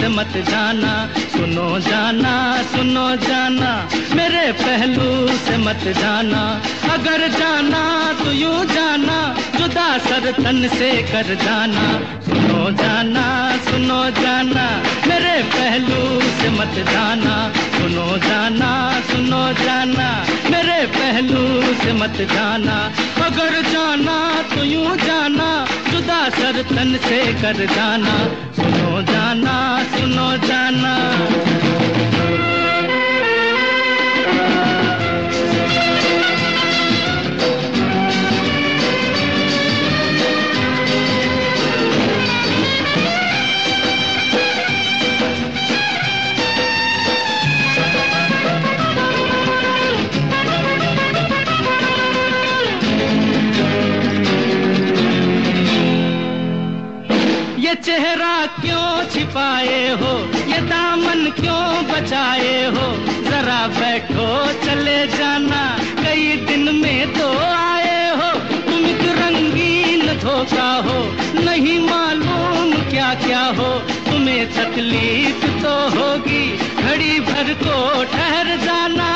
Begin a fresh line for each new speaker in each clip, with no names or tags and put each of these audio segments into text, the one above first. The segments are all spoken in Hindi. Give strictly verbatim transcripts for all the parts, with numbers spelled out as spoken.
से मत जाना, सुनो जाना सुनो जाना, मेरे पहलू से मत जाना। अगर जाना तो यूं जाना, जुदा सर तन से कर जाना। सुनो जाना सुनो जाना, मेरे पहलू से मत जाना। सुनो जाना सुनो जाना, मेरे पहलू से मत जाना। अगर जाना तो यूं जाना, जुदा सर तन से कर जाना। सुनो जाना सुनो जाना। ये चेहरा क्यों छिपाए हो, ये दामन क्यों बचाए हो। जरा बैठो चले जाना, कई दिन में तो आए हो। तुम एक रंगीन धोखा हो, नहीं मालूम क्या क्या हो। तुम्हें तकलीफ तो होगी, घड़ी भर को ठहर जाना।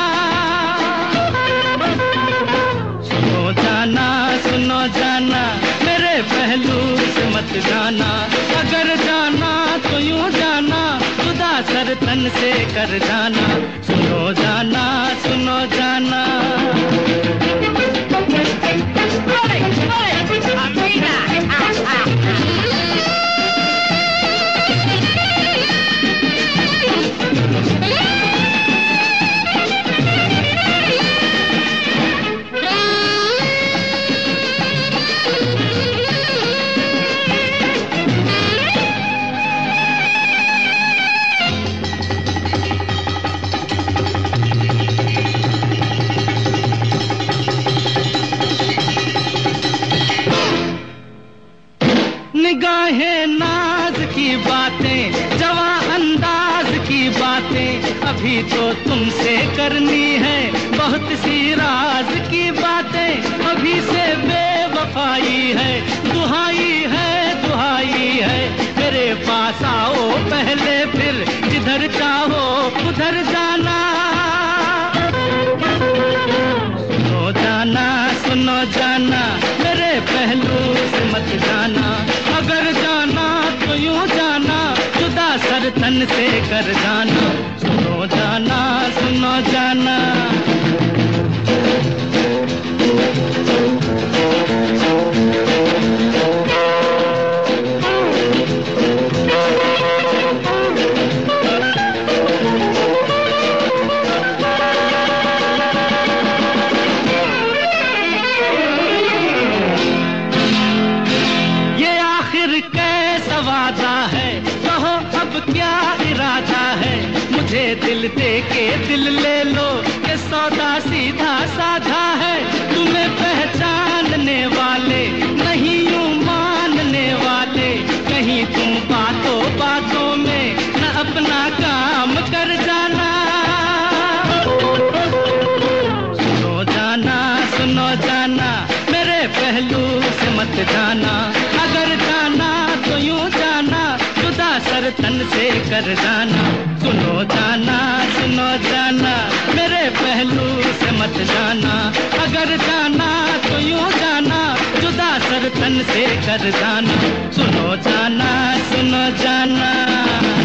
सुनो जाना सुनो जाना, मेरे पहलू से मत जाना। अगर जाना तो यूं जाना, जुदा सर तन से कर जाना। सुनो जाना सुनो जाना। निगाहें नाज की बातें, जवा अंदाज की बातें, अभी तो तुमसे करनी है बहुत सी राज की बातें। अभी से बेवफाई है, दुहाई है दुहाई है। मेरे पास आओ पहले, फिर जिधर चाहो उधर जाना। सुनो जाना सुनो जाना, मेरे पहलू से मत जाना। अगर जाना तो यूं जाना, जुदा सर तन से कर जाना। सुनो जाना सुनो जाना। वादा है, कहो अब क्या इरादा है। मुझे दिल दे के दिल ले लो, ये सौदा सीधा साधा है। तुम्हें पहचानने वाले नहीं यूं मानने वाले, कहीं तुम बातों बातों में न अपना काम कर जाना। सुनो जाना सुनो जाना, मेरे पहलू से मत जाना। अगर जाना तो यूं जाना, जुदा सर तन से कर जाना। सुनो जाना सुनो जाना, मेरे पहलू से मत जाना। अगर जाना तो यूं जाना, जुदा सर तन से कर जाना। सुनो जाना सुनो जाना।